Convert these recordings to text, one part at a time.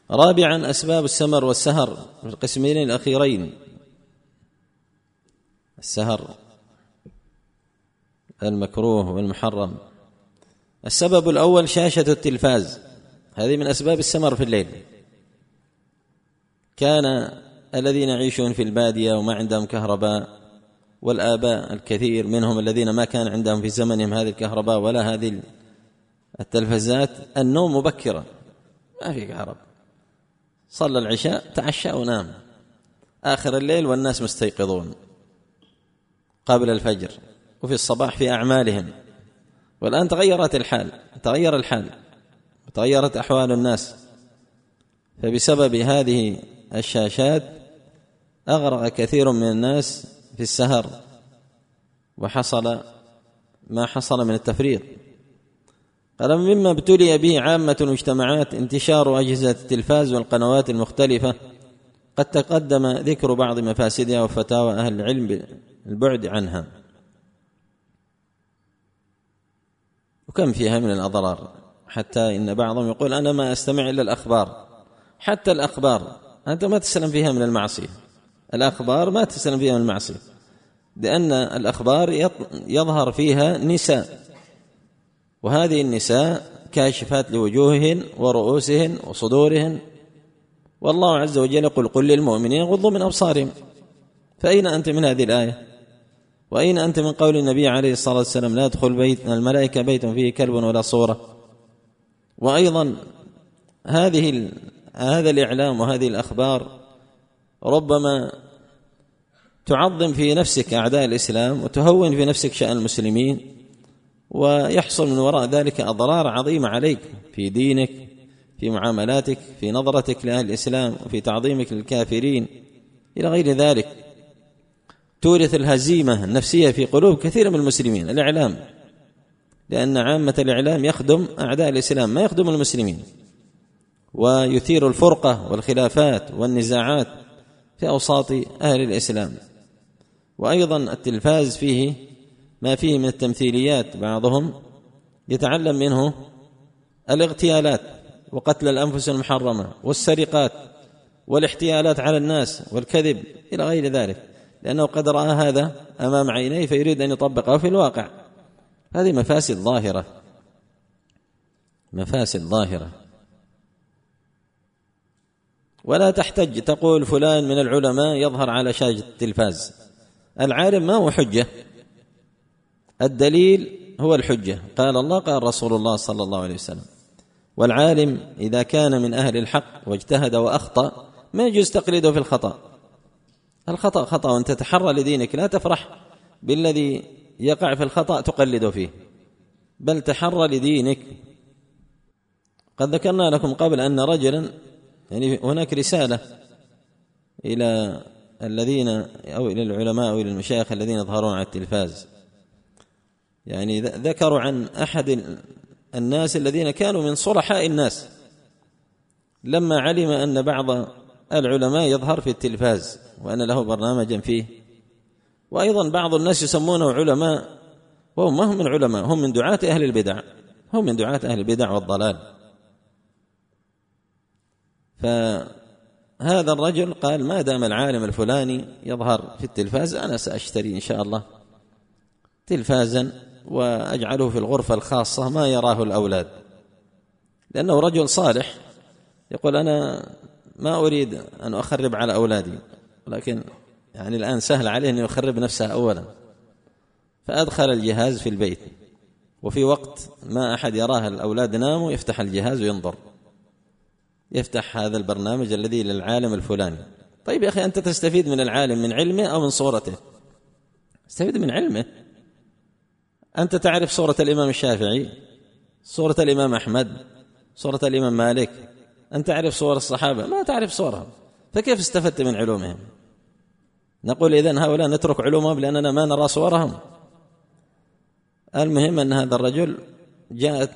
رابعا أسباب السمر والسهر في القسمين الأخيرين. السهر المكروه والمحرم. السبب الأول شاشة التلفاز، هذه من أسباب السمر في الليل. كان الذين يعيشون في البادية وما عندهم كهرباء، والآباء الكثير منهم الذين ما كان عندهم في زمنهم هذه الكهرباء ولا هذه التلفزات، النوم مبكرا، ما في كهرباء، صلى العشاء تعشى ونام آخر الليل والناس مستيقظون قبل الفجر وفي الصباح في أعمالهم. والآن تغيرت الحال، تغير الحال، تغيرت أحوال الناس، فبسبب هذه الشاشات أغرق كثير من الناس في السهر، وحصل ما حصل من التفريط. قال مما ابتلي به عامة المجتمعات انتشار أجهزة التلفاز والقنوات المختلفة، قد تقدم ذكر بعض مفاسدها وفتاوى أهل العلم بالبعد عنها، وكم فيها من الأضرار، حتى إن بعضهم يقول أنا ما أستمع إلا الأخبار. حتى الأخبار أنت ما تسلم فيها من المعصية، الأخبار ما تسلم فيها من المعصية، لأن الأخبار يظهر فيها نساء، وهذه النساء كاشفات لوجوههن ورؤوسهن وصدورهن، والله عز وجل يقول قل للمؤمنين يغضوا من أبصارهم. فأين أنت من هذه الآية؟ وأين أنت من قول النبي عليه الصلاة والسلام لا يدخل بيت الملائكة بيت فيه كلب ولا صورة؟ وأيضا هذا الإعلام وهذه الأخبار ربما تعظم في نفسك أعداء الإسلام وتهون في نفسك شأن المسلمين، ويحصل من وراء ذلك أضرار عظيمة عليك في دينك، في معاملاتك، في نظرتك لأهل الإسلام، وفي تعظيمك للكافرين إلى غير ذلك. تورث الهزيمة النفسية في قلوب كثير من المسلمين الإعلام، لأن عامة الإعلام يخدم أعداء الإسلام ما يخدم المسلمين، ويثير الفرقة والخلافات والنزاعات في أوساط أهل الإسلام. وأيضا التلفاز فيه ما فيه من التمثيليات، بعضهم يتعلم منه الاغتيالات وقتل الأنفس المحرمة والسرقات والاحتيالات على الناس والكذب إلى غير ذلك، لأنه قد رأى هذا أمام عينيه فيريد أن يطبقه في الواقع. هذه مفاسد ظاهرة، مفاسد ظاهرة. ولا تحتج تقول فلان من العلماء يظهر على شاشة التلفاز. العالم ما هو حجة، الدليل هو الحجة، قال الله قال رسول الله صلى الله عليه وسلم. والعالم إذا كان من أهل الحق واجتهد وأخطأ ما يجوز تقليده في الخطأ. الخطأ خطأ، وأن تتحرى لدينك، لا تفرح بالذي يقع في الخطأ تقلده فيه، بل تحرى لدينك. قد ذكرنا لكم قبل أن رجلا، يعني هناك رسالة إلى الذين أو إلى العلماء أو إلى المشايخ الذين يظهرون على التلفاز، يعني ذكروا عن أحد الناس الذين كانوا من صلحاء الناس، لما علم أن بعض العلماء يظهر في التلفاز وأن له برنامجا فيه، وأيضا بعض الناس يسمونه علماء وهم ما هم من علماء، هم من دعاة أهل البدع، هم من دعاة أهل البدع والضلال. فهذا الرجل قال ما دام العالم الفلاني يظهر في التلفاز أنا سأشتري إن شاء الله تلفازا وأجعله في الغرفة الخاصة ما يراه الأولاد، لأنه رجل صالح يقول أنا ما أريد أن أخرب على أولادي، ولكن يعني الآن سهل عليه أن يخرب نفسه أولا، فأدخل الجهاز في البيت، وفي وقت ما أحد يراه الأولاد ناموا يفتح الجهاز وينظر، يفتح هذا البرنامج الذي للعالم الفلاني. طيب يا أخي أنت تستفيد من العالم من علمه أو من صورته؟ استفيد من علمه. أنت تعرف صورة الإمام الشافعي، صورة الإمام أحمد، صورة الإمام مالك، أنت تعرف صور الصحابة؟ ما تعرف صورهم، فكيف استفدت من علومهم؟ نقول إذن هؤلاء نترك علومهم لأننا ما نرى صورهم؟ المهم أن هذا الرجل جاءت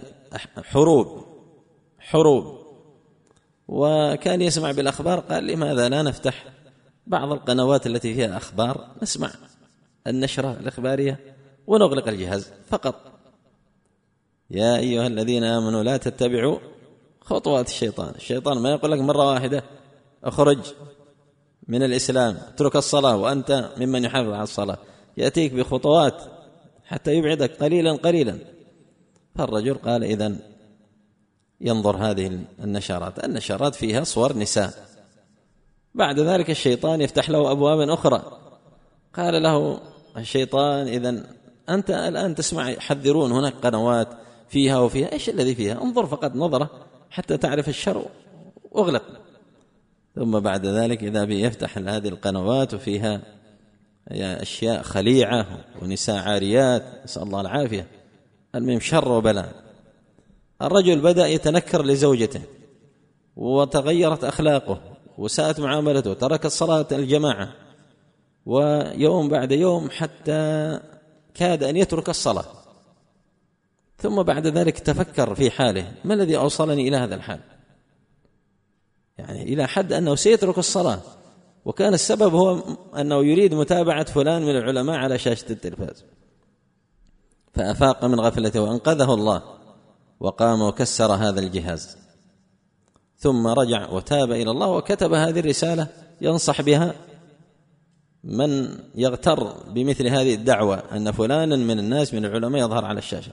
حروب وكان يسمع بالأخبار، قال لماذا لا نفتح بعض القنوات التي فيها أخبار، نسمع النشرة الإخبارية ونغلق الجهاز فقط. يا أيها الذين آمنوا لا تتبعوا خطوات الشيطان ما يقول لك مرة واحدة اخرج من الإسلام اترك الصلاة وأنت ممن يحافظ على الصلاة، يأتيك بخطوات حتى يبعدك قليلا قليلا. فالرجل قال إذن ينظر هذه النشرات فيها صور نساء. بعد ذلك الشيطان يفتح له أبوابا أخرى. قال له الشيطان إذن أنت الآن تسمع يحذرون هناك قنوات فيها وفيها، إيش الذي فيها؟ انظر فقط نظرة حتى تعرف الشر واغلق. ثم بعد ذلك إذا يفتح هذه القنوات وفيها أشياء خليعة ونساء عاريات، نسأل الله العافية. المهم شر وبلاء. الرجل بدأ يتنكر لزوجته وتغيرت أخلاقه وساءت معاملته، ترك الصلاة الجماعة، ويوم بعد يوم حتى كاد أن يترك الصلاة. ثم بعد ذلك تفكر في حاله، ما الذي أوصلني إلى هذا الحال؟ يعني إلى حد أنه سيترك الصلاة، وكان السبب هو أنه يريد متابعة فلان من العلماء على شاشة التلفاز. فأفاق من غفلته وأنقذه الله وقام وكسر هذا الجهاز، ثم رجع وتاب إلى الله وكتب هذه الرسالة ينصح بها من يغتر بمثل هذه الدعوة أن فلانا من الناس من العلماء يظهر على الشاشة.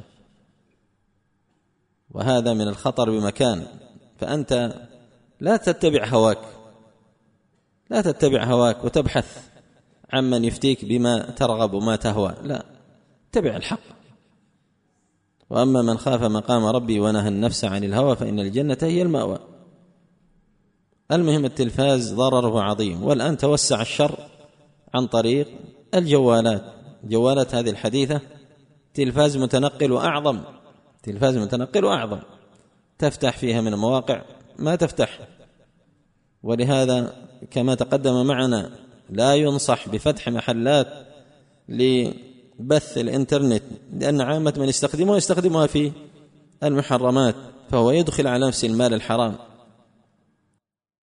وهذا من الخطر بمكان. فأنت لا تتبع هواك وتبحث عمن يفتيك بما ترغب وما تهوى، لا، اتبع الحق. وأما من خاف مقام ربي ونهى النفس عن الهوى فإن الجنة هي المأوى. المهم التلفاز ضرره عظيم، والآن توسع الشر عن طريق الجوالات هذه الحديثة، تلفاز متنقل وأعظم، تفتح فيها من المواقع ما تفتح. ولهذا كما تقدم معنا لا ينصح بفتح محلات لبث الإنترنت، لأن عامة من يستخدمها في المحرمات، فهو يدخل على نفس المال الحرام.